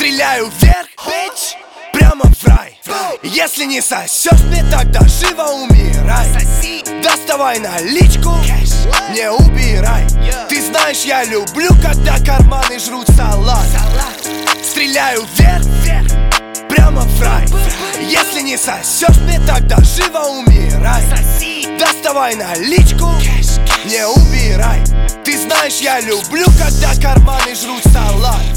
Стреляю вверх, bitch, прямо в рай. Если не сосешь мне, тогда живо умирай. Доставай наличку, не убирай. Ты знаешь, я люблю, когда карманы жрут салат. Стреляю вверх, прямо в рай. Если не сосешь мне, тогда живо умирай. Доставай наличку, не убирай. Ты знаешь, я люблю, когда карманы жрут салат.